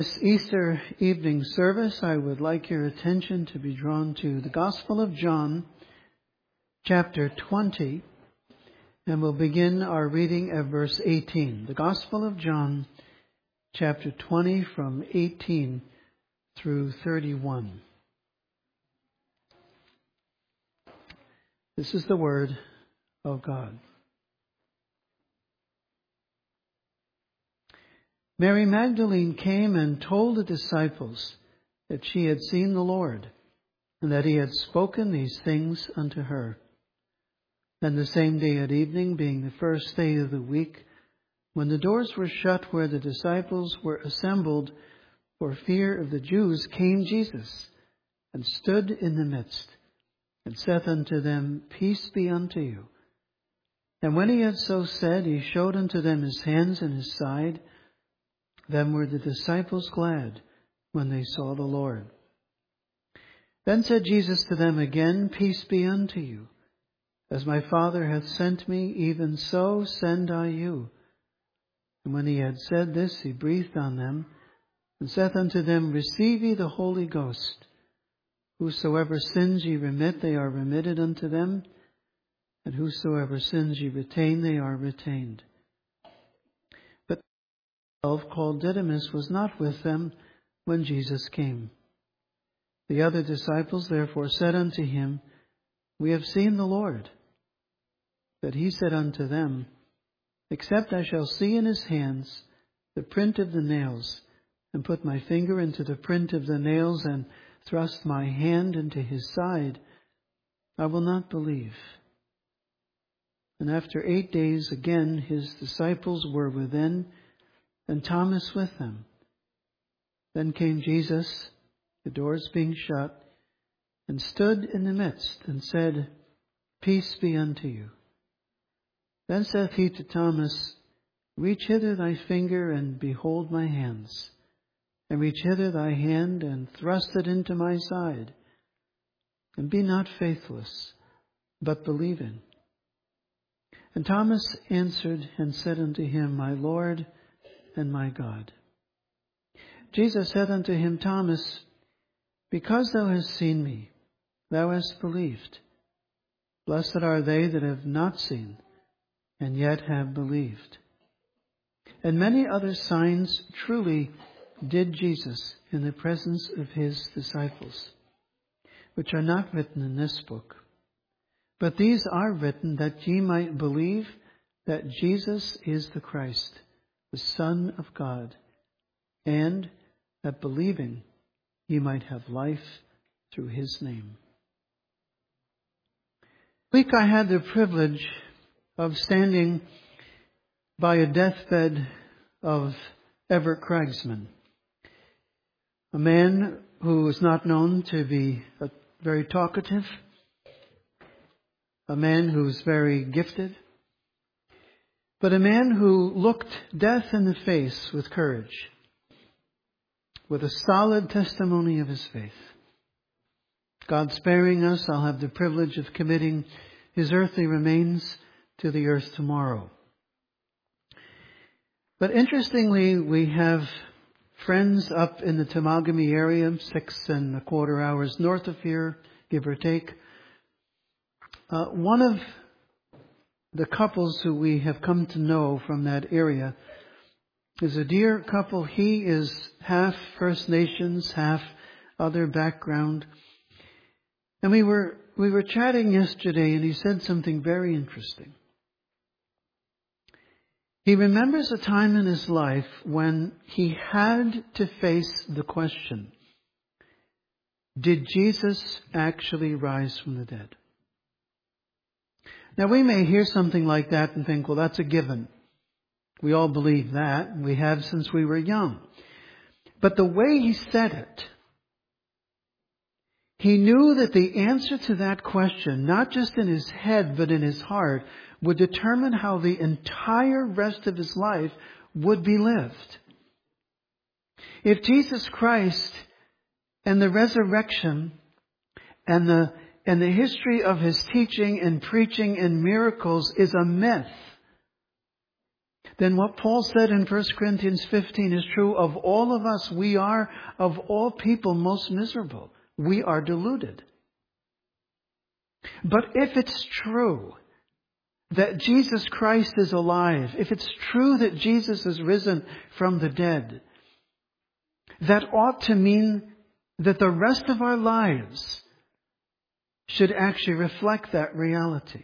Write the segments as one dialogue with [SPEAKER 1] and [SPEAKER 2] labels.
[SPEAKER 1] This Easter evening service, I would like your attention to be drawn to the Gospel of John, chapter 20, and we'll begin our reading at verse 18. The Gospel of John, chapter 20, from 18 through 31. This is the Word of God. Mary Magdalene came and told the disciples that she had seen the Lord, and that he had spoken these things unto her. Then the same day at evening, being the first day of the week, when the doors were shut where the disciples were assembled for fear of the Jews, came Jesus, and stood in the midst, and saith unto them, Peace be unto you. And when he had so said, he showed unto them his hands and his side. Then were the disciples glad when they saw the Lord. Then said Jesus to them again, Peace be unto you. As my Father hath sent me, even so send I you. And when he had said this, he breathed on them, and saith unto them, Receive ye the Holy Ghost. Whosoever sins ye remit, they are remitted unto them. And whosoever sins ye retain, they are retained. Called Didymus was not with them when Jesus came. The other disciples therefore said unto him, We have seen the Lord. But he said unto them, Except I shall see in his hands the print of the nails, and put my finger into the print of the nails, and thrust my hand into his side, I will not believe. And after 8 days again his disciples were within, and Thomas with them. Then came Jesus, the doors being shut, and stood in the midst, and said, Peace be unto you. Then saith he to Thomas, Reach hither thy finger, and behold my hands, and reach hither thy hand, and thrust it into my side, and be not faithless, but believing. And Thomas answered and said unto him, My Lord and my God. Jesus said unto him, Thomas, because thou hast seen me, thou hast believed. Blessed are they that have not seen, and yet have believed. And many other signs truly did Jesus in the presence of his disciples, which are not written in this book. But these are written that ye might believe that Jesus is the Christ, the Son of God, and that believing ye might have life through his name. This week I had the privilege of standing by a deathbed of Everett Craigsman, a man who is not known to be very talkative, a man who's very gifted, but a man who looked death in the face with courage, with a solid testimony of his faith. God sparing us, I'll have the privilege of committing his earthly remains to the earth tomorrow. But interestingly, we have friends up in the Temagami area, 6.25 hours north of here, give or take. One of the couples who we have come to know from that area is a dear couple. He is half First Nations, half other background. And we were chatting yesterday, and he said something very interesting. He remembers a time in his life when he had to face the question, did Jesus actually rise from the dead? Now, we may hear something like that and think, well, that's a given. We all believe that. We have since we were young. But the way he said it, he knew that the answer to that question, not just in his head, but in his heart, would determine how the entire rest of his life would be lived. If Jesus Christ and the resurrection and the history of his teaching and preaching and miracles is a myth, then what Paul said in 1 Corinthians 15 is true of all of us. We are, of all people, most miserable. We are deluded. But if it's true that Jesus Christ is alive, if it's true that Jesus is risen from the dead, that ought to mean that the rest of our lives should actually reflect that reality.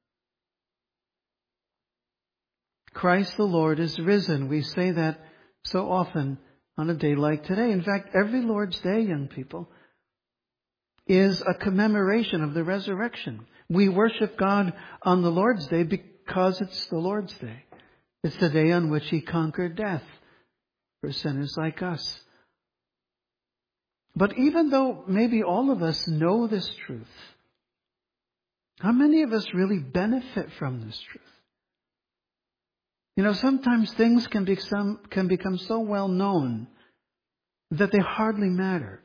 [SPEAKER 1] Christ the Lord is risen. We say that so often on a day like today. In fact, every Lord's Day, young people, is a commemoration of the resurrection. We worship God on the Lord's Day because it's the Lord's Day. It's the day on which He conquered death for sinners like us. But even though maybe all of us know this truth, how many of us really benefit from this truth? You know, sometimes things can become so well known that they hardly matter.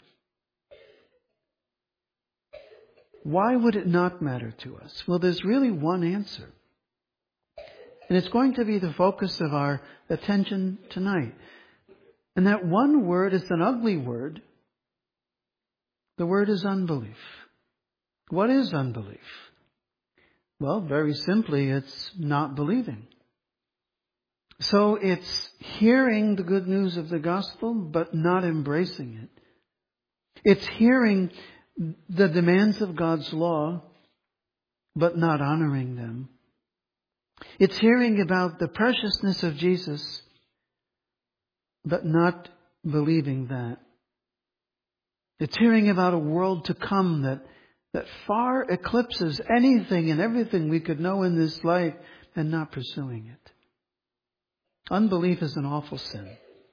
[SPEAKER 1] Why would it not matter to us? Well, there's really one answer. And it's going to be the focus of our attention tonight. And that one word is an ugly word. The word is unbelief. What is unbelief? Well, very simply, it's not believing. So it's hearing the good news of the gospel, but not embracing it. It's hearing the demands of God's law, but not honoring them. It's hearing about the preciousness of Jesus, but not believing that. It's hearing about a world to come that far eclipses anything and everything we could know in this life, and not pursuing it. Unbelief is an awful sin.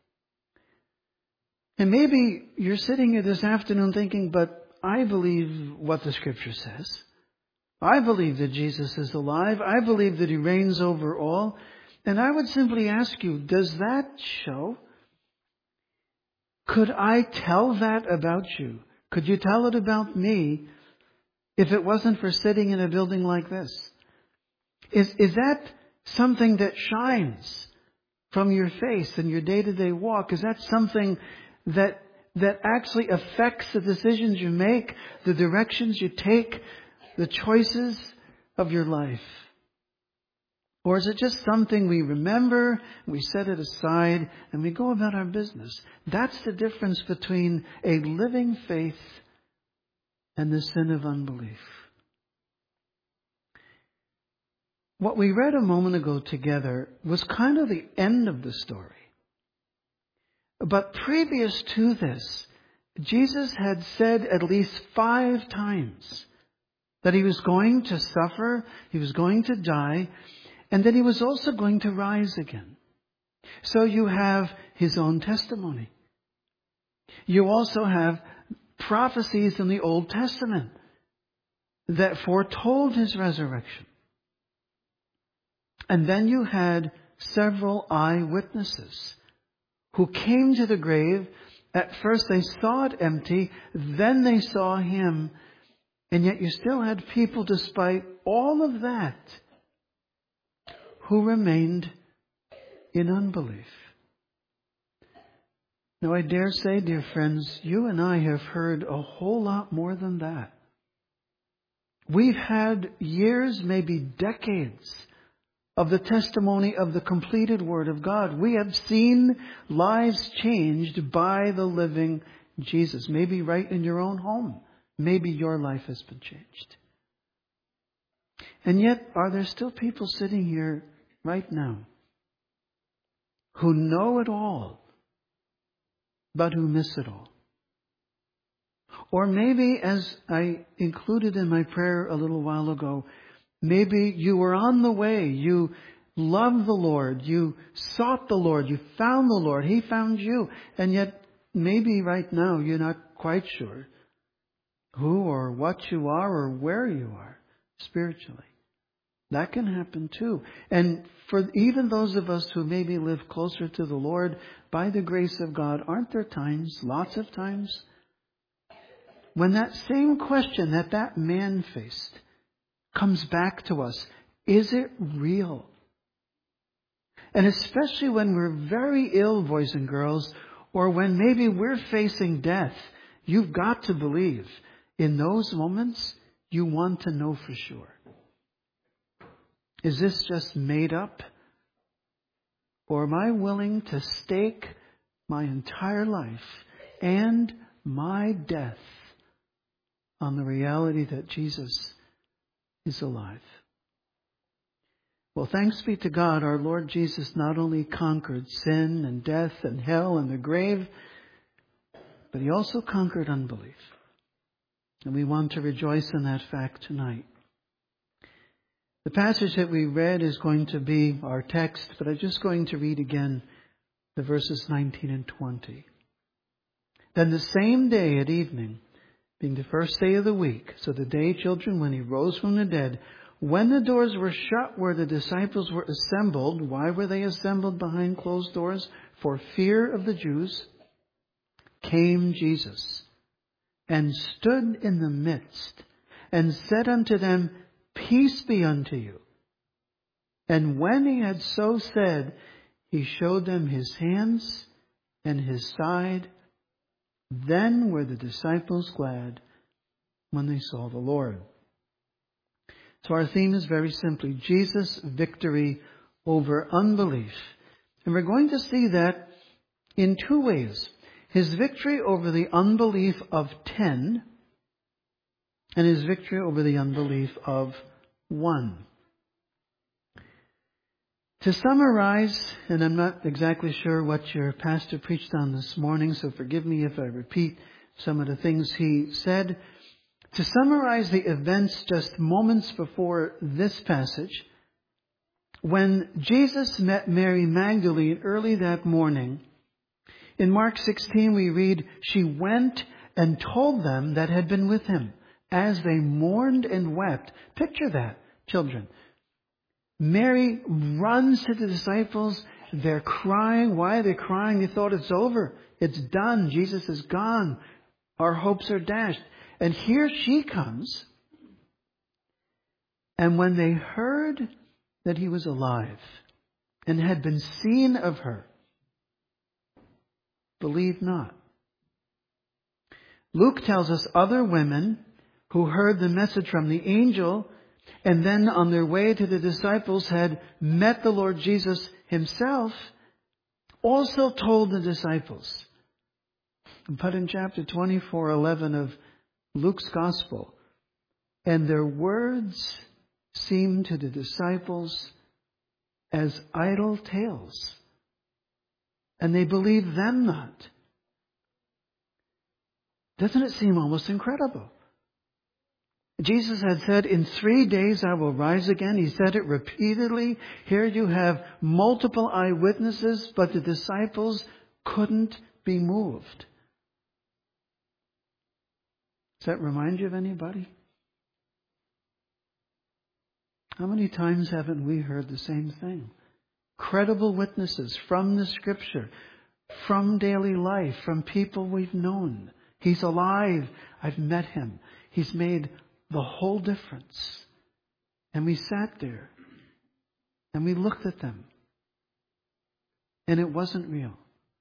[SPEAKER 1] And maybe you're sitting here this afternoon thinking, but I believe what the Scripture says. I believe that Jesus is alive. I believe that He reigns over all. And I would simply ask you, does that show? Could I tell that about you? Could you tell it about me if it wasn't for sitting in a building like this? Is that something that shines from your face in your day-to-day walk? Is that something that actually affects the decisions you make, the directions you take, the choices of your life? Or is it just something we remember, we set it aside, and we go about our business? That's the difference between a living faith and the sin of unbelief. What we read a moment ago together was kind of the end of the story. But previous to this, Jesus had said at least 5 times that He was going to suffer, He was going to die, and that He was also going to rise again. So you have His own testimony. You also have prophecies in the Old Testament that foretold His resurrection. And then you had several eyewitnesses who came to the grave. At first they saw it empty, then they saw Him. And yet you still had people, despite all of that, who remained in unbelief. Now I dare say, dear friends, you and I have heard a whole lot more than that. We've had years, maybe decades, of the testimony of the completed Word of God. We have seen lives changed by the living Jesus. Maybe right in your own home. Maybe your life has been changed. And yet, are there still people sitting here right now who know it all, but who miss it all? Or maybe, as I included in my prayer a little while ago, maybe you were on the way. You loved the Lord. You sought the Lord. You found the Lord. He found you. And yet, maybe right now you're not quite sure who or what you are or where you are spiritually. That can happen too. And for even those of us who maybe live closer to the Lord, by the grace of God, aren't there times, lots of times, when that same question that man faced comes back to us? Is it real? And especially when we're very ill, boys and girls, or when maybe we're facing death, you've got to believe. In those moments, you want to know for sure. Is this just made up? Or am I willing to stake my entire life and my death on the reality that Jesus is alive? Well, thanks be to God, our Lord Jesus not only conquered sin and death and hell and the grave, but He also conquered unbelief. And we want to rejoice in that fact tonight. The passage that we read is going to be our text, but I'm just going to read again the verses 19 and 20. Then the same day at evening, being the first day of the week, so the day, children, when He rose from the dead, when the doors were shut where the disciples were assembled, why were they assembled behind closed doors? For fear of the Jews, came Jesus and stood in the midst and said unto them, Peace be unto you. And when He had so said, He showed them His hands and His side. Then were the disciples glad when they saw the Lord. So our theme is very simply Jesus' victory over unbelief. And we're going to see that in two ways. His victory over the unbelief of 10 and His victory over the unbelief of 1. To summarize, and I'm not exactly sure what your pastor preached on this morning, so forgive me if I repeat some of the things he said. To summarize the events just moments before this passage, when Jesus met Mary Magdalene early that morning, in Mark 16 we read, She went and told them that had been with Him, as they mourned and wept. Picture that, children. Mary runs to the disciples. They're crying. Why are they crying? They thought it's over. It's done. Jesus is gone. Our hopes are dashed. And here she comes. And when they heard that He was alive and had been seen of her, believed not. Luke tells us other women who heard the message from the angel and then on their way to the disciples had met the Lord Jesus Himself, also told the disciples. But in chapter 24:11 of Luke's Gospel, and their words seemed to the disciples as idle tales, and they believed them not. Doesn't it seem almost incredible? Jesus had said, in 3 days I will rise again. He said it repeatedly. Here you have multiple eyewitnesses, but the disciples couldn't be moved. Does that remind you of anybody? How many times haven't we heard the same thing? Credible witnesses from the Scripture, from daily life, from people we've known. He's alive. I've met Him. He's made the whole difference. And we sat there and we looked at them. And it wasn't real.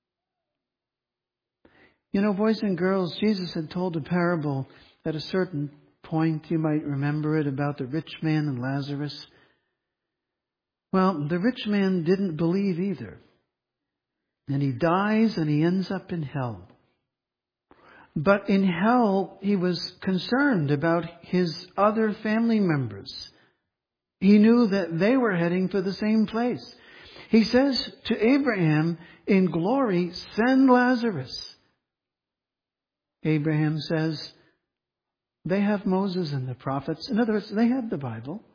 [SPEAKER 1] You know, boys and girls, Jesus had told a parable at a certain point. You might remember it, about the rich man and Lazarus. Well, the rich man didn't believe either. And he dies and he ends up in hell. But in hell, he was concerned about his other family members. He knew that they were heading for the same place. He says to Abraham, in glory, send Lazarus. Abraham says, they have Moses and the prophets. In other words, they have the Bible.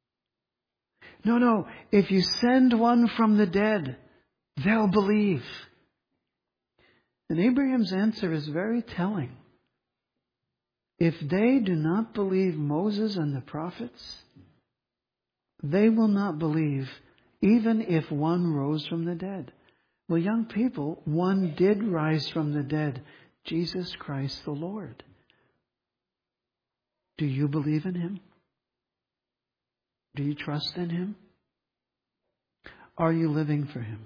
[SPEAKER 1] No, if you send one from the dead, they'll believe. And Abraham's answer is very telling. If they do not believe Moses and the prophets, they will not believe even if one rose from the dead. Well, young people, one did rise from the dead, Jesus Christ the Lord. Do you believe in Him? Do you trust in Him? are you living for Him?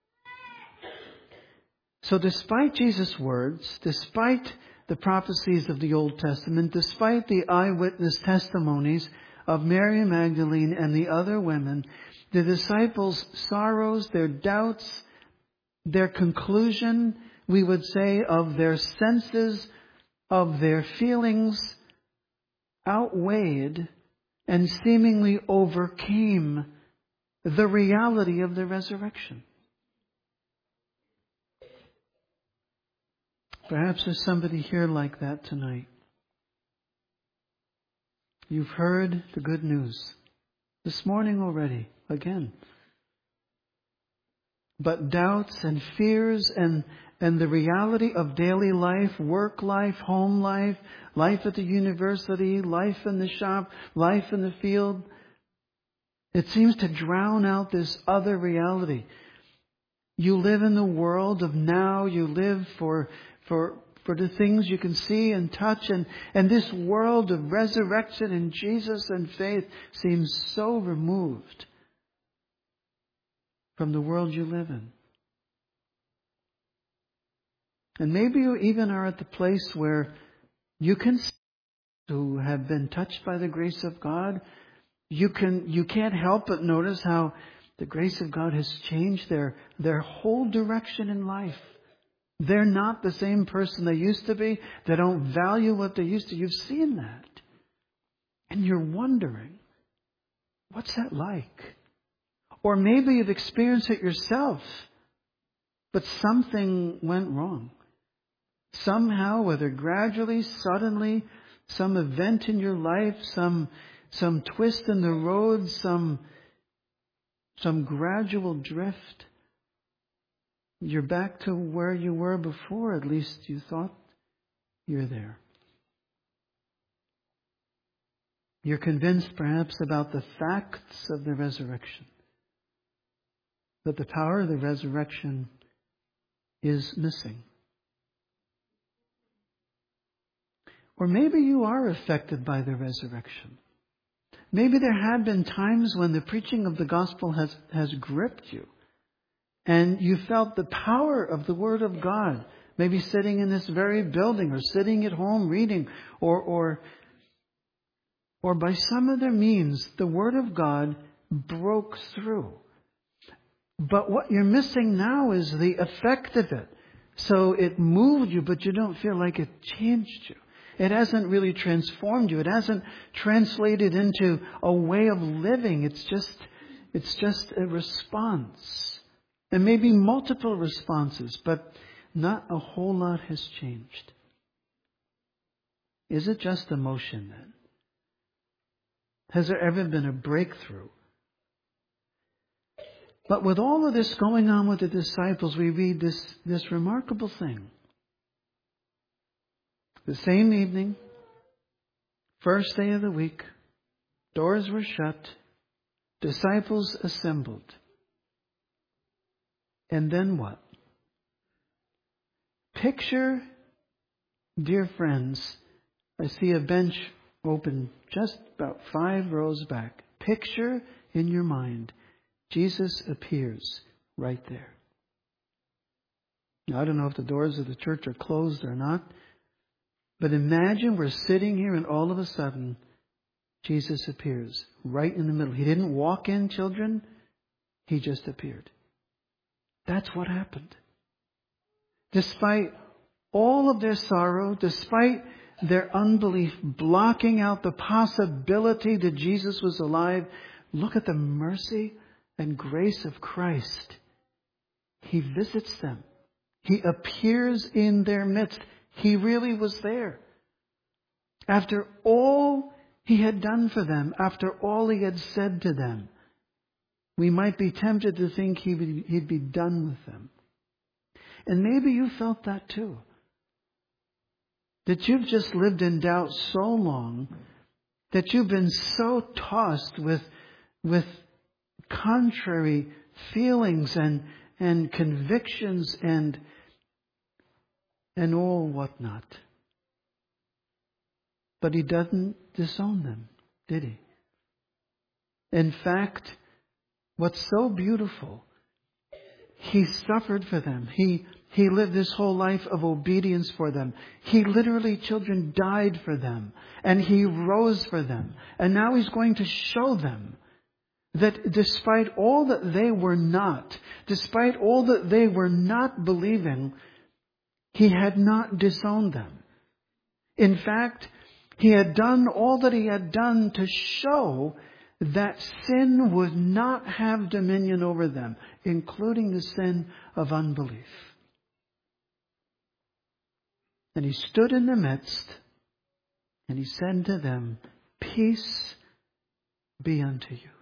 [SPEAKER 1] So despite Jesus' words, despite the prophecies of the Old Testament, despite the eyewitness testimonies of Mary Magdalene and the other women, the disciples' sorrows, their doubts, their conclusion, we would say, of their senses, of their feelings, outweighed and seemingly overcame the reality of the resurrection. Perhaps there's somebody here like that tonight. You've heard the good news this morning already, again. But doubts and fears and the reality of daily life, work life, home life, life at the university, life in the shop, life in the field, it seems to drown out this other reality. You live in the world of now. You live for the things you can see and touch. And this world of resurrection in Jesus and faith seems so removed from the world you live in. And maybe you even are at the place where you can see who have been touched by the grace of God. You can't help but notice how the grace of God has changed their whole direction in life. They're not the same person they used to be. They don't value what they used to. You've seen that. And you're wondering, what's that like? Or maybe you've experienced it yourself, but something went wrong. Somehow, whether gradually, suddenly, some event in your life, some twist in the road, some gradual drift, you're back to where you were before. At least you thought you're there. You're convinced perhaps about the facts of the resurrection, but the power of the resurrection is missing. Or maybe you are affected by the resurrection. Maybe there have been times when the preaching of the gospel has gripped you. And you felt the power of the Word of God. Maybe sitting in this very building or sitting at home reading or by some other means, the Word of God broke through. But what you're missing now is the effect of it. So it moved you, but you don't feel like it changed you. It hasn't really transformed you. It hasn't translated into a way of living. It's just a response. And maybe multiple responses, but not a whole lot has changed. Is it just emotion then? Has there ever been a breakthrough? But with all of this going on with the disciples, we read this remarkable thing. The same evening, first day of the week, doors were shut, disciples assembled. And then what? Picture, dear friends, I see a bench open just about 5 rows back. Picture in your mind, Jesus appears right there. Now, I don't know if the doors of the church are closed or not, but imagine we're sitting here and all of a sudden, Jesus appears right in the middle. He didn't walk in, children. He just appeared. That's what happened. Despite all of their sorrow, despite their unbelief blocking out the possibility that Jesus was alive, look at the mercy and grace of Christ. He visits them. He appears in their midst. He really was there. After all He had done for them, after all He had said to them, we might be tempted to think He'd be done with them. And maybe you felt that too. That you've just lived in doubt so long, that you've been so tossed with contrary feelings and convictions and all whatnot. But He doesn't disown them, did He? In fact, what's so beautiful, He suffered for them. He lived this whole life of obedience for them. He literally, children, died for them. And He rose for them. And now He's going to show them that despite all that they were not, despite all that they were not believing, He had not disowned them. In fact, He had done all that He had done to show that sin would not have dominion over them, including the sin of unbelief. And He stood in the midst, and He said to them, "Peace be unto you."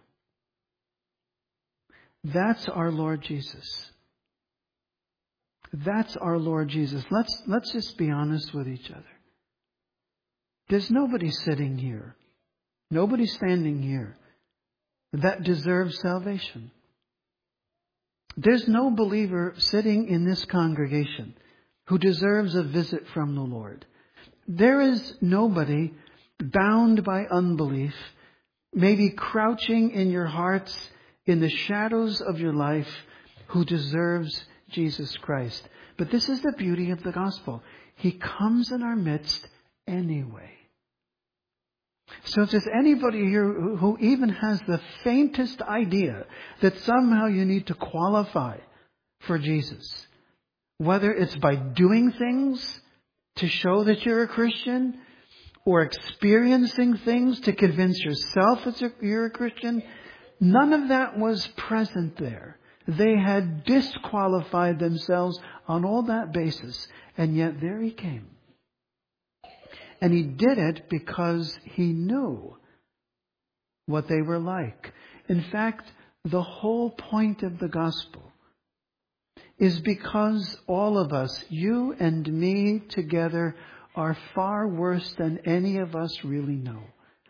[SPEAKER 1] That's our Lord Jesus. That's our Lord Jesus. Let's just be honest with each other. There's nobody sitting here, nobody standing here that deserves salvation. There's no believer sitting in this congregation who deserves a visit from the Lord. There is nobody bound by unbelief, maybe crouching in your hearts in the shadows of your life, who deserves Jesus Christ. But this is the beauty of the gospel. He comes in our midst anyway. So if there's anybody here who even has the faintest idea that somehow you need to qualify for Jesus, whether it's by doing things to show that you're a Christian, or experiencing things to convince yourself that you're a Christian, none of that was present there. They had disqualified themselves on all that basis. And yet there He came. And He did it because He knew what they were like. In fact, the whole point of the gospel is because all of us, you and me together, are far worse than any of us really know.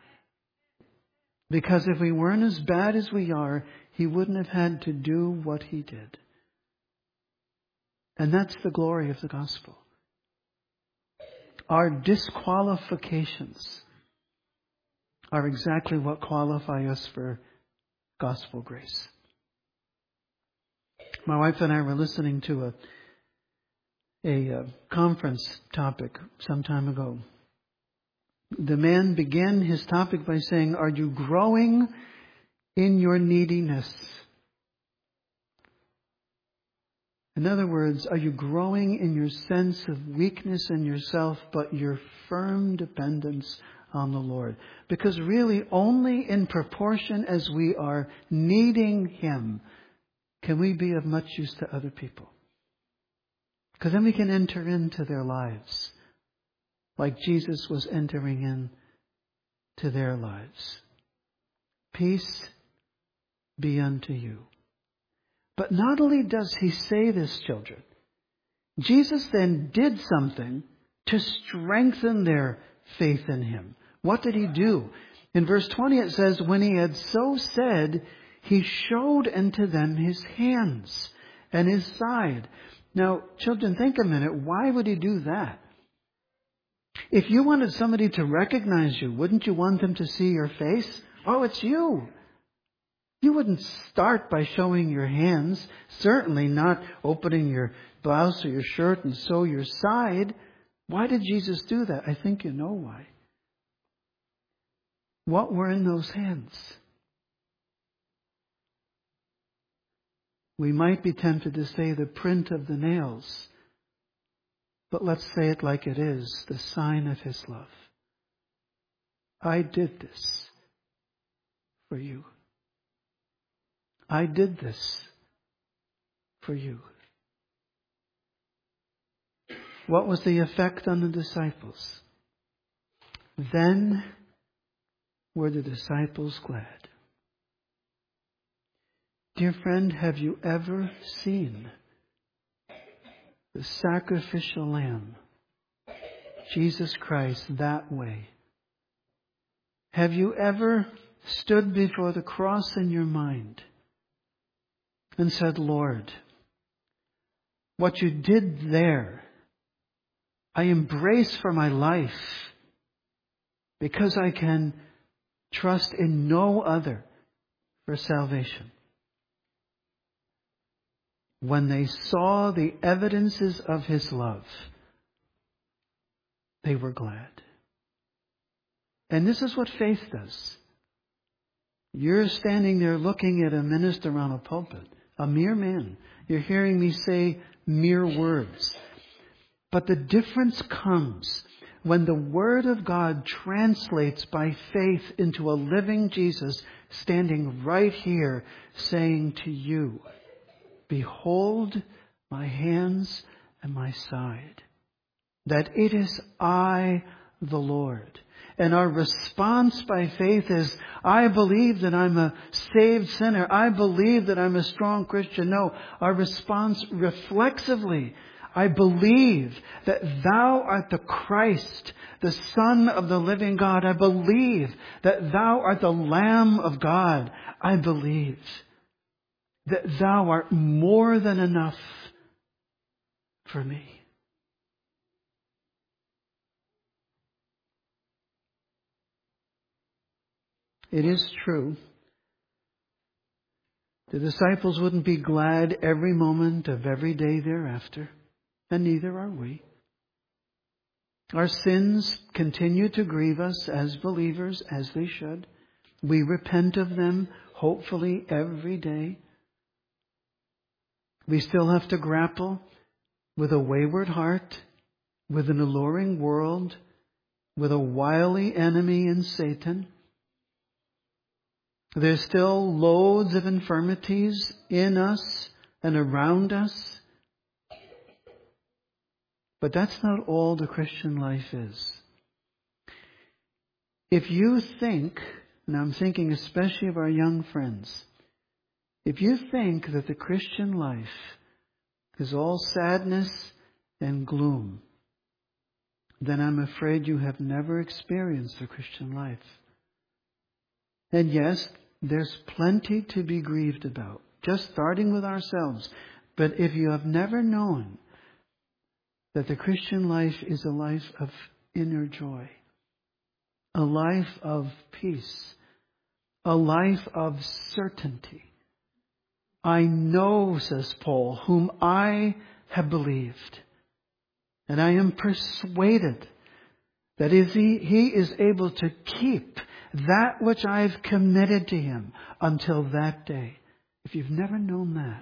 [SPEAKER 1] Because if we weren't as bad as we are, He wouldn't have had to do what He did. And that's the glory of the gospel. Our disqualifications are exactly what qualify us for gospel grace. My wife and I were listening to a conference topic some time ago. The man began his topic by saying, "Are you growing in your neediness?" In other words, are you growing in your sense of weakness in yourself, but your firm dependence on the Lord? Because really, only in proportion as we are needing Him can we be of much use to other people. Because then we can enter into their lives like Jesus was entering into their lives. Peace be unto you. But not only does He say this, children, Jesus then did something to strengthen their faith in Him. What did He do? In verse 20 it says, "When He had so said, He showed unto them His hands and His side." Now, children, think a minute. Why would He do that? If you wanted somebody to recognize you, wouldn't you want them to see your face? Oh, it's you. You wouldn't start by showing your hands, certainly not opening your blouse or your shirt and show your side. Why did Jesus do that? I think you know why. What were in those hands? We might be tempted to say the print of the nails, but let's say it like it is, the sign of His love. I did this for you. I did this for you. What was the effect on the disciples? Then were the disciples glad. Dear friend, have you ever seen the sacrificial lamb, Jesus Christ, that way? Have you ever stood before the cross in your mind and said, "Lord, what you did there, I embrace for my life because I can trust in no other for salvation"? when they saw the evidences of his love, they were glad. And this is what faith does. You're standing there looking at a minister on a pulpit, a mere man. You're hearing me say mere words. But the difference comes when the Word of God translates by faith into a living Jesus standing right here saying to you, behold my hands and my side, that it is I, the Lord. And our response by faith is, I believe that I'm a saved sinner. I believe that I'm a strong Christian. No, our response reflexively, I believe that thou art the Christ, the Son of the living God. I believe that thou art the Lamb of God. I believe that thou art more than enough for me. It is true. The disciples wouldn't be glad every moment of every day thereafter, and neither are we. Our sins continue to grieve us as believers, as they should. We repent of them, hopefully, every day. We still have to grapple with a wayward heart, with an alluring world, with a wily enemy in Satan. There's still loads of infirmities in us and around us. But that's not all the Christian life is. If you think, and I'm thinking especially of our young friends, if you think that the Christian life is all sadness and gloom, then I'm afraid you have never experienced the Christian life. And yes, there's plenty to be grieved about, just starting with ourselves. But if you have never known that the Christian life is a life of inner joy, a life of peace, a life of certainty. I know, says Paul, whom I have believed, and I am persuaded that he is able to keep that which I've committed to him until that day. If you've never known that,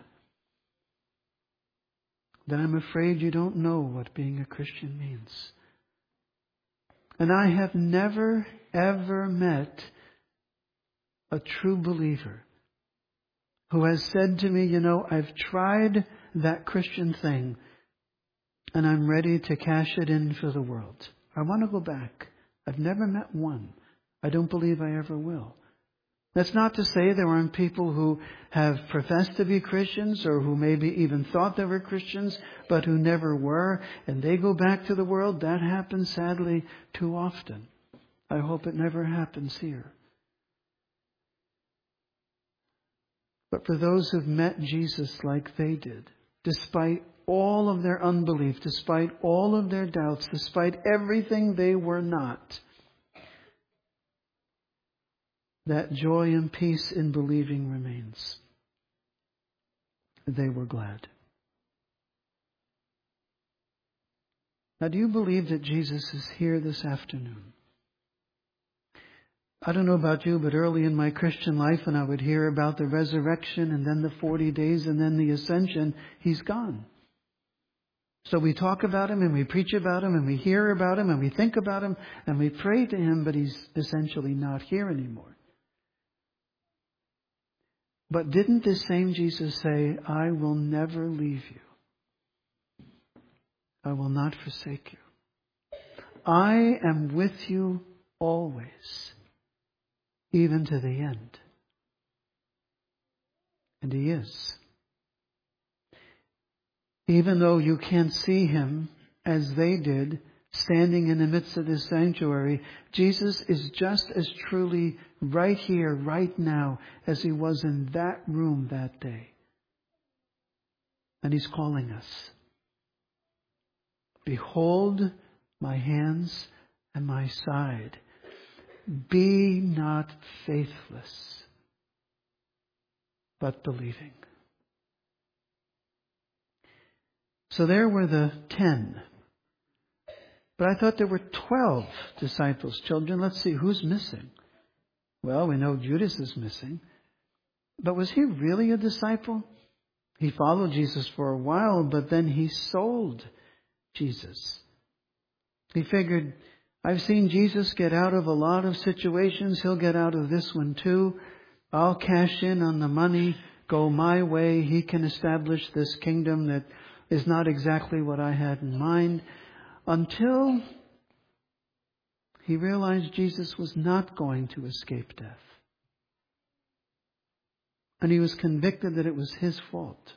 [SPEAKER 1] then I'm afraid you don't know what being a Christian means. And I have never, ever met a true believer who has said to me, I've tried that Christian thing and I'm ready to cash it in for the world. I want to go back. I've never met one. I don't believe I ever will. That's not to say there aren't people who have professed to be Christians or who maybe even thought they were Christians but who never were, and they go back to the world. That happens sadly too often. I hope it never happens here. But for those who've met Jesus like they did, despite all of their unbelief, despite all of their doubts, despite everything they were not, that joy and peace in believing remains. They were glad. Now, do you believe that Jesus is here this afternoon? I don't know about you, but early in my Christian life, when I would hear about the resurrection and then the 40 days and then the ascension, He's gone. So we talk about Him and we preach about Him and we hear about Him and we think about Him and we pray to Him, but He's essentially not here anymore. But didn't this same Jesus say, I will never leave you. I will not forsake you. I am with you always, even to the end. And He is. Even though you can't see Him as they did, standing in the midst of this sanctuary, Jesus is just as truly right here, right now, as He was in that room that day. And He's calling us. Behold my hands and my side. Be not faithless, but believing. So there were the 10. But I thought there were 12 disciples. Children, let's see who's missing. Well, we know Judas is missing. But was he really a disciple? He followed Jesus for a while, but then he sold Jesus. He figured, I've seen Jesus get out of a lot of situations. He'll get out of this one too. I'll cash in on the money, go my way. He can establish this kingdom that is not exactly what I had in mind. Until he realized Jesus was not going to escape death. And he was convicted that it was his fault.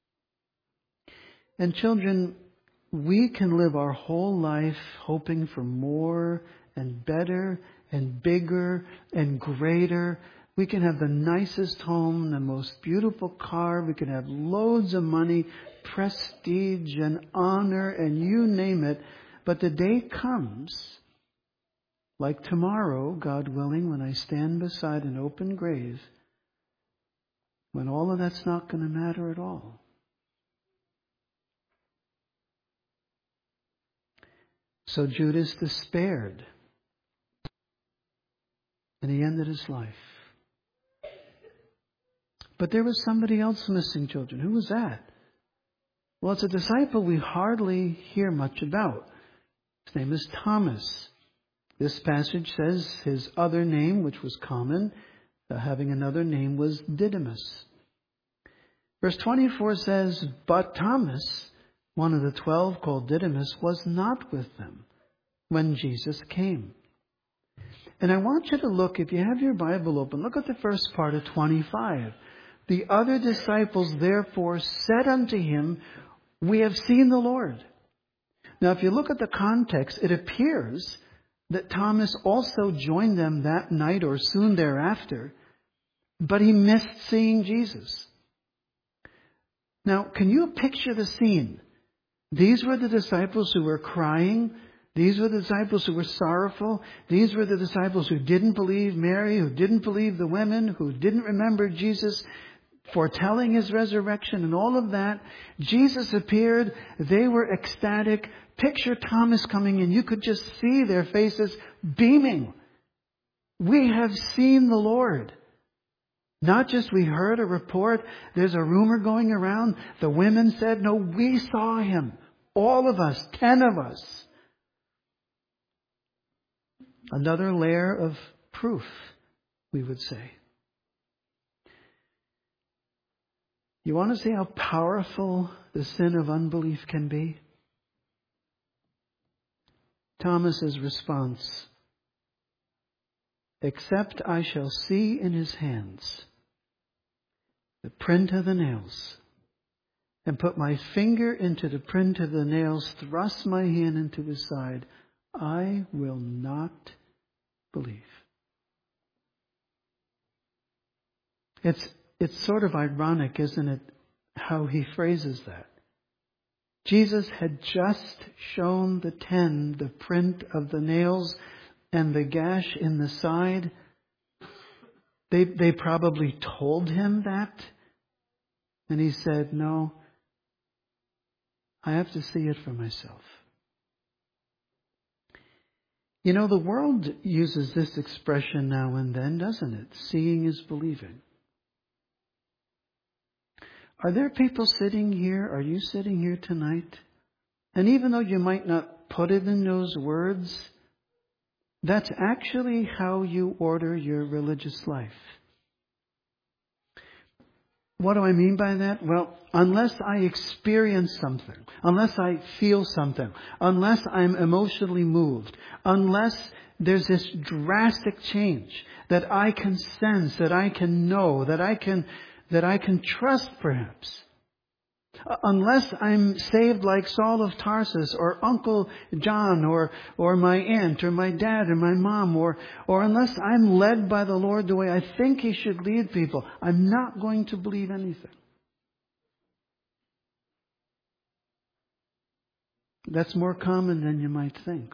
[SPEAKER 1] And children, we can live our whole life hoping for more and better and bigger and greater. We can have the nicest home, the most beautiful car. We can have loads of money, prestige and honor and you name it. But the day comes, like tomorrow, God willing, when I stand beside an open grave, when all of that's not going to matter at all. So Judas despaired. And he ended his life. But there was somebody else missing, children. Who was that? Well, it's a disciple we hardly hear much about. His name is Thomas. This passage says his other name, which was common, having another name, was Didymus. Verse 24 says, but Thomas, one of the 12 called Didymus, was not with them when Jesus came. And I want you to look, if you have your Bible open, look at the first part of 25. The other disciples therefore said unto him, we have seen the Lord. Now, if you look at the context, it appears that Thomas also joined them that night or soon thereafter, but he missed seeing Jesus. Now, can you picture the scene? These were the disciples who were crying. These were the disciples who were sorrowful. These were the disciples who didn't believe Mary, who didn't believe the women, who didn't remember Jesus foretelling his resurrection and all of that. Jesus appeared. They were ecstatic. Picture Thomas coming in. You could just see their faces beaming. We have seen the Lord. Not just we heard a report. There's a rumor going around. The women said, no, we saw him. All of us, 10 of us. Another layer of proof, we would say. You want to see how powerful the sin of unbelief can be? Thomas's response, except I shall see in his hands the print of the nails, and put my finger into the print of the nails, thrust my hand into his side, I will not believe. It's sort of ironic, isn't it, how he phrases that. Jesus had just shown the 10 the print of the nails and the gash in the side. They probably told him that. And he said, no, I have to see it for myself. You know, the world uses this expression now and then, doesn't it? Seeing is believing. Are there people sitting here? Are you sitting here tonight? And even though you might not put it in those words, that's actually how you order your religious life. What do I mean by that? Well, unless I experience something, unless I feel something, unless I'm emotionally moved, unless there's this drastic change that I can sense, that I can know, that I can trust perhaps. Unless I'm saved like Saul of Tarsus or Uncle John or my aunt or my dad or my mom or unless I'm led by the Lord the way I think He should lead people, I'm not going to believe anything. That's more common than you might think.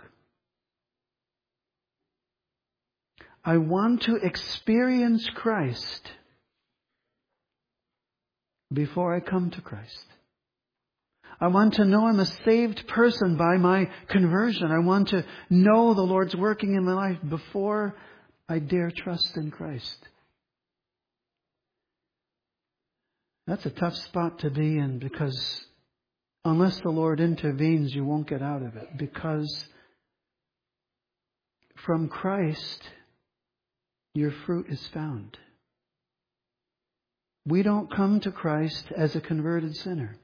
[SPEAKER 1] I want to experience Christ before I come to Christ. I want to know I'm a saved person by my conversion. I want to know the Lord's working in my life before I dare trust in Christ. That's a tough spot to be in, because unless the Lord intervenes, you won't get out of it. Because from Christ, your fruit is found. We don't come to Christ as a converted sinner.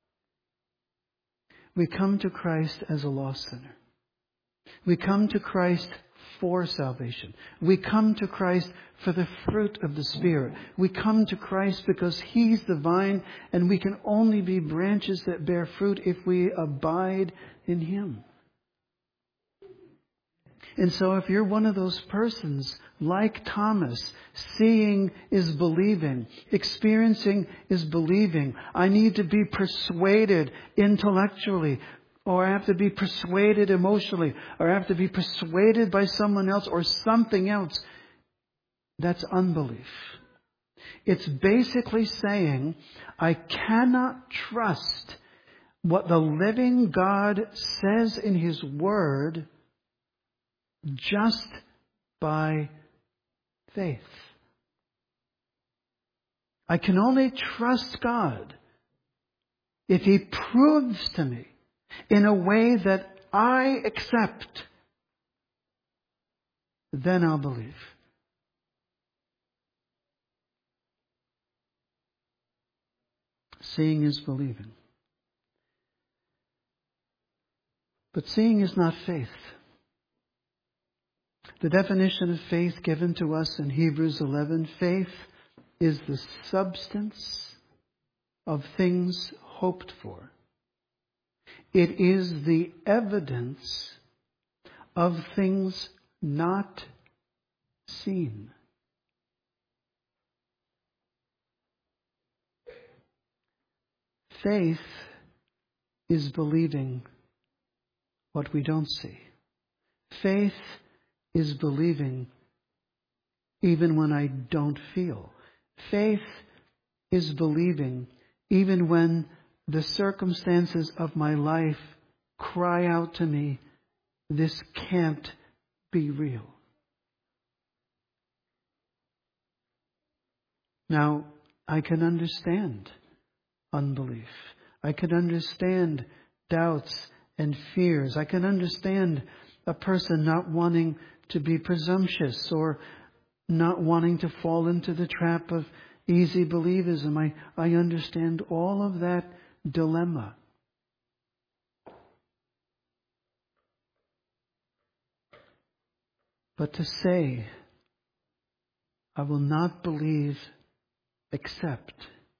[SPEAKER 1] We come to Christ as a lost sinner. We come to Christ for salvation. We come to Christ for the fruit of the Spirit. We come to Christ because He's the vine, and we can only be branches that bear fruit if we abide in Him. And so if you're one of those persons, like Thomas, seeing is believing, experiencing is believing. I need to be persuaded intellectually, or I have to be persuaded emotionally, or I have to be persuaded by someone else or something else. That's unbelief. It's basically saying, I cannot trust what the living God says in His Word just by faith. I can only trust God if He proves to me in a way that I accept. Then I'll believe. Seeing is believing. But seeing is not faith. The definition of faith given to us in Hebrews 11, faith is the substance of things hoped for. It is the evidence of things not seen. Faith is believing what we don't see. Faith is believing even when I don't feel. Faith is believing even when the circumstances of my life cry out to me, this can't be real. Now, I can understand unbelief. I can understand doubts and fears. I can understand a person not wanting to be presumptuous or not wanting to fall into the trap of easy believism. I understand all of that dilemma. But to say, I will not believe except,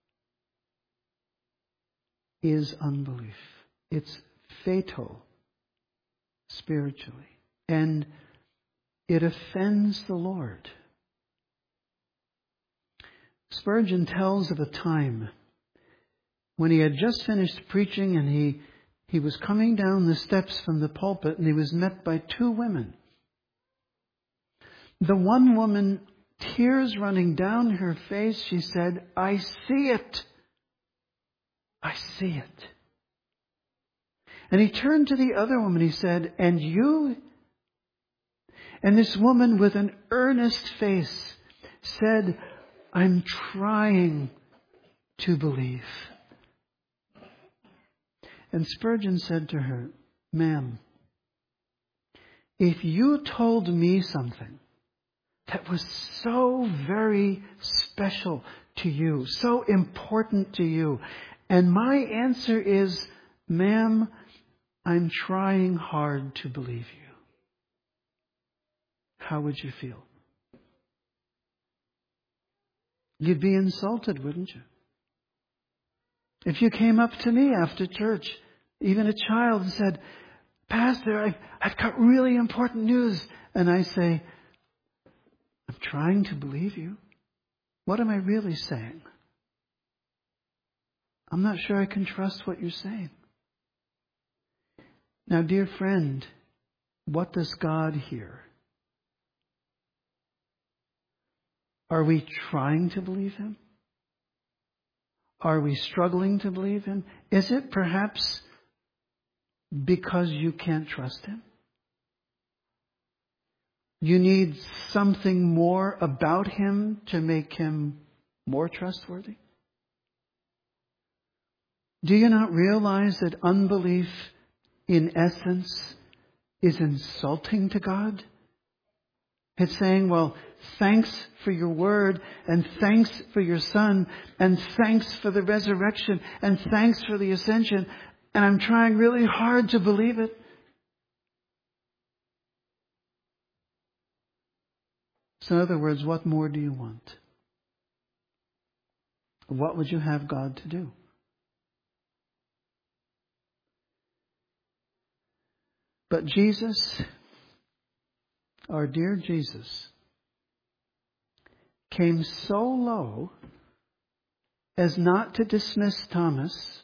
[SPEAKER 1] is unbelief. It's fatal spiritually. And it offends the Lord. Spurgeon tells of a time when he had just finished preaching, and he was coming down the steps from the pulpit, and he was met by two women. The one woman, tears running down her face, she said, I see it. I see it. And he turned to the other woman, he said, and you? And this woman with an earnest face said, I'm trying to believe. And Spurgeon said to her, ma'am, if you told me something that was so very special to you, so important to you, and my answer is, ma'am, I'm trying hard to believe you, how would you feel? You'd be insulted, wouldn't you? If you came up to me after church, even a child, and said, Pastor, I've got really important news. And I say, I'm trying to believe you. What am I really saying? I'm not sure I can trust what you're saying. Now, dear friend, what does God hear? Are we trying to believe Him? are we struggling to believe Him? Is it perhaps because you can't trust Him? You need something more about Him to make Him more trustworthy? Do you not realize that unbelief, in essence, is insulting to God? It's saying, well, thanks for your word, and thanks for your Son, and thanks for the resurrection, and thanks for the ascension, and I'm trying really hard to believe it. So in other words, what more do you want? What would you have God to do? But Jesus, our dear Jesus, came so low as not to dismiss Thomas,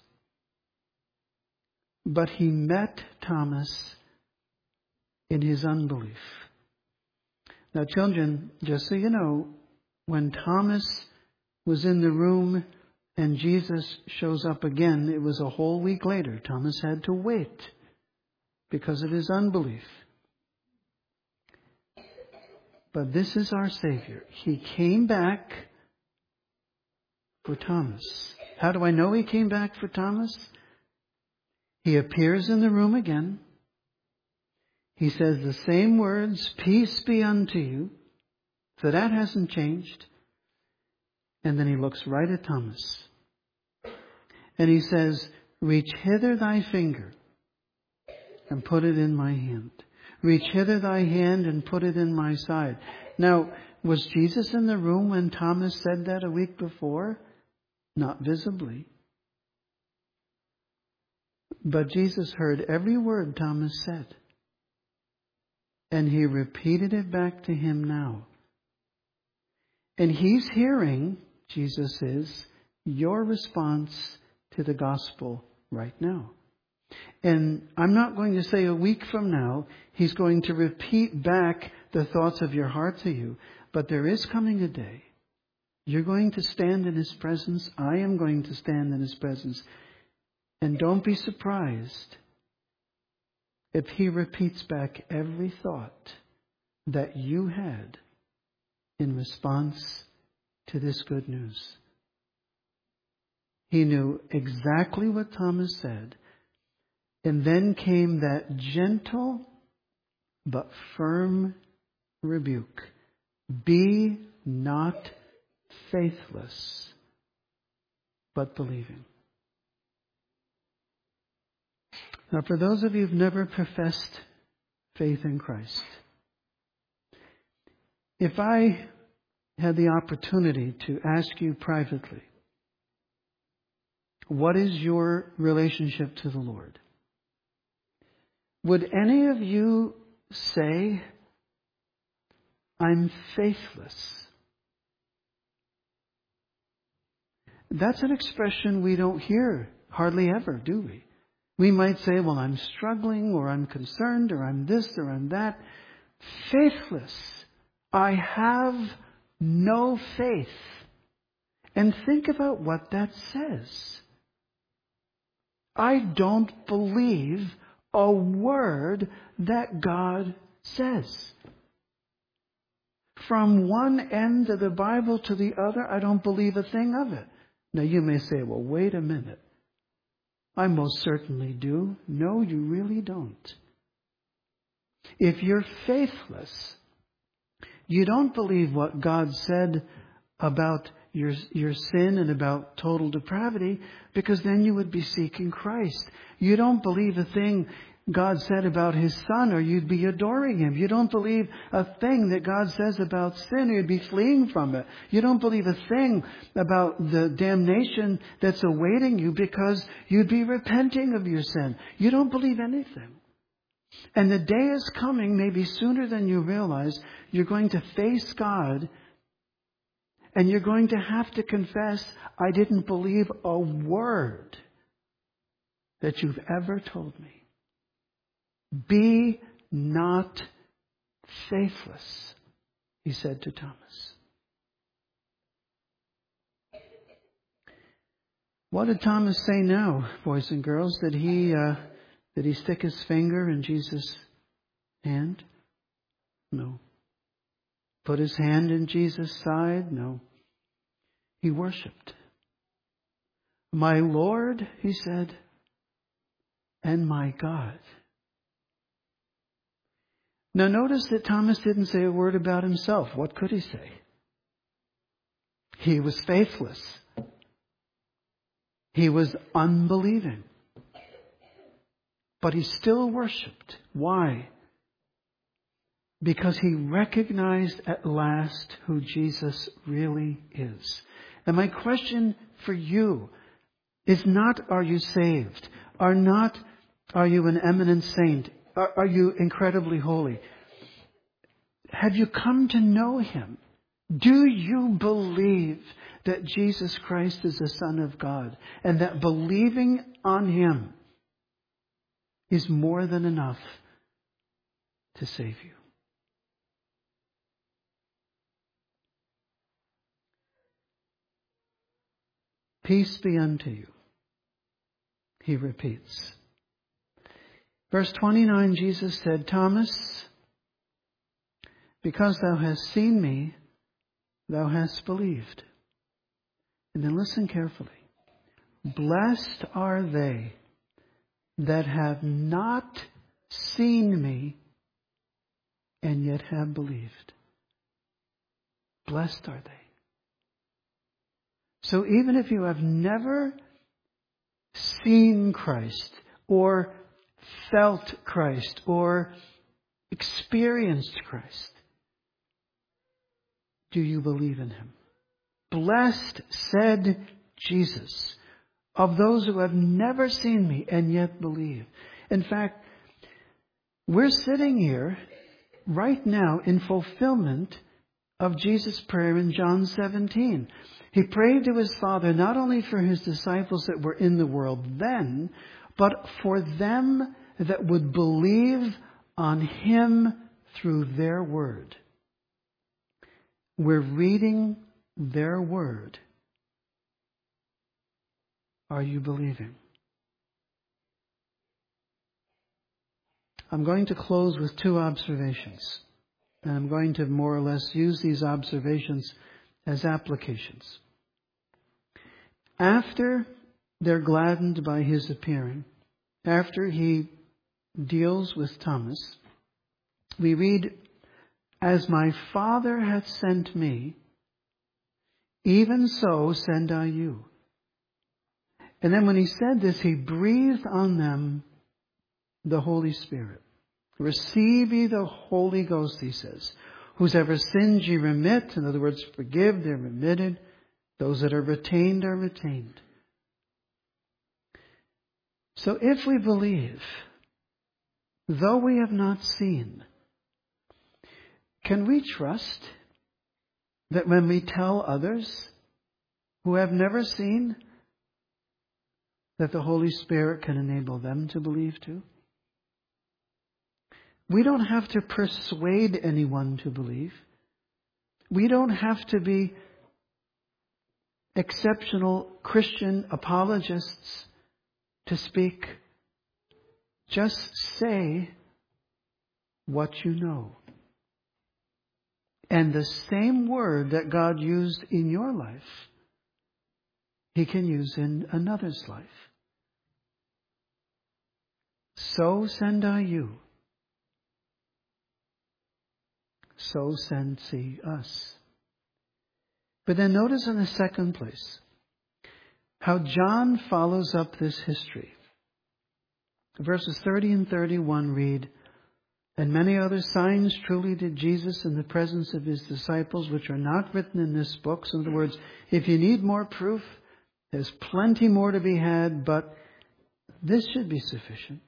[SPEAKER 1] but He met Thomas in his unbelief. Now, children, just so you know, when Thomas was in the room and Jesus shows up again, it was a whole week later. Thomas had to wait because of his unbelief. But this is our Savior. He came back for Thomas. How do I know He came back for Thomas? He appears in the room again. He says the same words, "Peace be unto you." So that hasn't changed. And then He looks right at Thomas. And He says, "Reach hither thy finger and put it in my hand. Reach hither thy hand and put it in my side." Now, was Jesus in the room when Thomas said that a week before? Not visibly. But Jesus heard every word Thomas said. And He repeated it back to him now. And He's hearing, Jesus is, your response to the gospel right now. And I'm not going to say a week from now, He's going to repeat back the thoughts of your heart to you. But there is coming a day. You're going to stand in His presence. I am going to stand in His presence. And don't be surprised if He repeats back every thought that you had in response to this good news. He knew exactly what Thomas said. And then came that gentle but firm rebuke. Be not faithless, but believing. Now, for those of you who've never professed faith in Christ, if I had the opportunity to ask you privately, what is your relationship to the Lord? Would any of you say, "I'm faithless"? That's an expression we don't hear hardly ever, do we? We might say, "Well, I'm struggling," or "I'm concerned," or "I'm this," or "I'm that." Faithless. I have no faith. And think about what that says. I don't believe a word that God says. From one end of the Bible to the other, I don't believe a thing of it. Now you may say, "Well, wait a minute. I most certainly do." No, you really don't. If you're faithless, you don't believe what God said about your sin and about total depravity, because then you would be seeking Christ. You don't believe a thing God said about His Son, or you'd be adoring Him. You don't believe a thing that God says about sin, or you'd be fleeing from it. You don't believe a thing about the damnation that's awaiting you, because you'd be repenting of your sin. You don't believe anything. And the day is coming, maybe sooner than you realize, you're going to face God, and you're going to have to confess, "I didn't believe a word that you've ever told me." Be not faithless, He said to Thomas. What did Thomas say now, boys and girls? Did he stick his finger in Jesus' hand? No. Put his hand in Jesus' side? No. He worshipped. My Lord, he said, and my God. Now notice that Thomas didn't say a word about himself. What could he say? He was faithless. He was unbelieving. But he still worshipped. Why? Because he recognized at last who Jesus really is. And my question for you is not, are you saved? Are you an eminent saint? Are you incredibly holy? Have you come to know Him? Do you believe that Jesus Christ is the Son of God and that believing on Him is more than enough to save you? Peace be unto you, he repeats. Verse 29, Jesus said, Thomas, because thou hast seen me, thou hast believed. And then listen carefully. Blessed are they that have not seen me and yet have believed. Blessed are they. So even if you have never seen Christ or felt Christ or experienced Christ, do you believe in Him? Blessed, said Jesus, of those who have never seen me and yet believe. In fact, we're sitting here right now in fulfillment of Jesus' prayer in John 17. He prayed to His Father not only for His disciples that were in the world then, but for them that would believe on Him through their word. We're reading their word. Are you believing? I'm going to close with two observations. And I'm going to more or less use these observations as applications. After they're gladdened by His appearing, after He deals with Thomas, we read, as my Father hath sent me, even so send I you. And then when He said this, He breathed on them the Holy Spirit. Receive ye the Holy Ghost, He says. Whosever sins ye remit, in other words, forgive, they're remitted. Those that are retained are retained. So if we believe, though we have not seen, can we trust that when we tell others who have never seen, that the Holy Spirit can enable them to believe too? We don't have to persuade anyone to believe. We don't have to be exceptional Christian apologists to speak. Just say what you know. And the same word that God used in your life, He can use in another's life. So send I you. So send ye us. But then notice in the second place how John follows up this history. Verses 30 and 31 read, and many other signs truly did Jesus in the presence of His disciples, which are not written in this book. So in other words, if you need more proof, there's plenty more to be had, but this should be sufficient.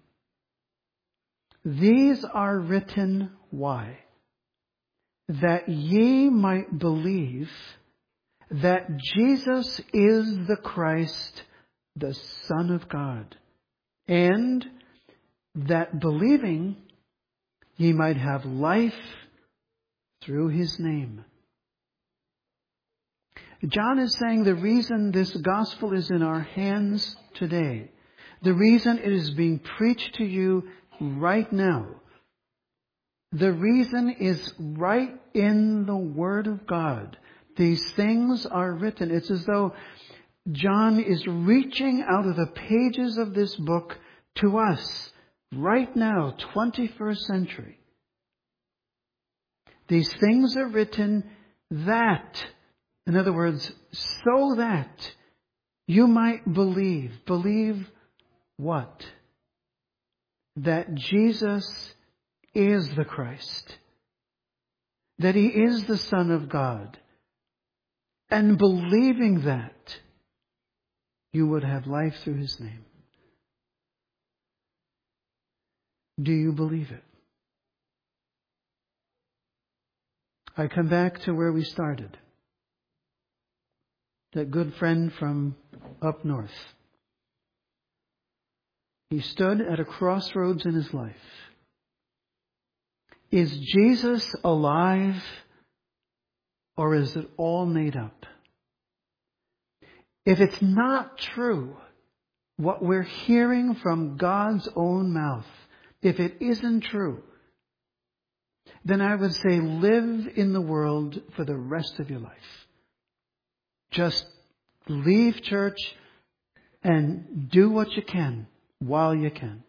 [SPEAKER 1] These are written, why? That ye might believe that Jesus is the Christ, the Son of God, and that believing ye might have life through His name. John is saying the reason this gospel is in our hands today, the reason it is being preached to you right now, the reason is right in the Word of God. These things are written. It's as though John is reaching out of the pages of this book to us right now, 21st century. These things are written that, in other words, so that you might believe. Believe what? That Jesus is the Christ. That He is the Son of God. And believing that, you would have life through His name. Do you believe it? I come back to where we started. That good friend from up north. He stood at a crossroads in his life. Is Jesus alive, or is it all made up? If it's not true, what we're hearing from God's own mouth, if it isn't true, then I would say live in the world for the rest of your life. Just leave church and do what you can while you can.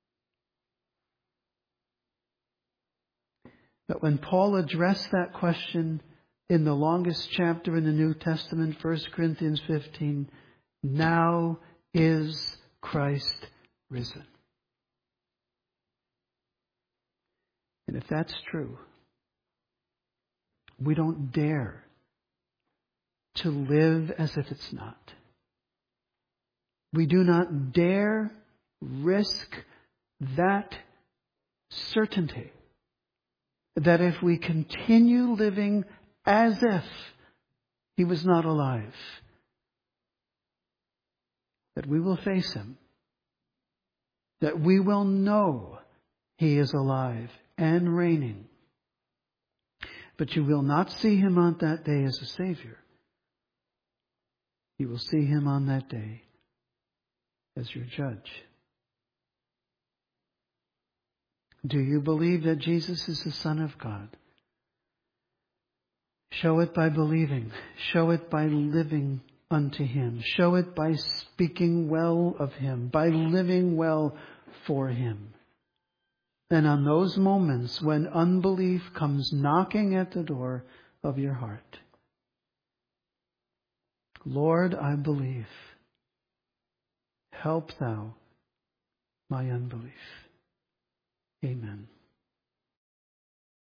[SPEAKER 1] But when Paul addressed that question in the longest chapter in the New Testament, 1 Corinthians 15, now is Christ risen. And if that's true, we don't dare to live as if it's not. We do not dare risk that certainty that if we continue living as if He was not alive, that we will face Him, that we will know He is alive and reigning. But you will not see Him on that day as a Savior. You will see Him on that day as your judge. Do you believe that Jesus is the Son of God? Show it by believing. Show it by living unto Him. Show it by speaking well of Him, by living well for Him. And on those moments when unbelief comes knocking at the door of your heart, Lord, I believe. Help Thou my unbelief. Amen.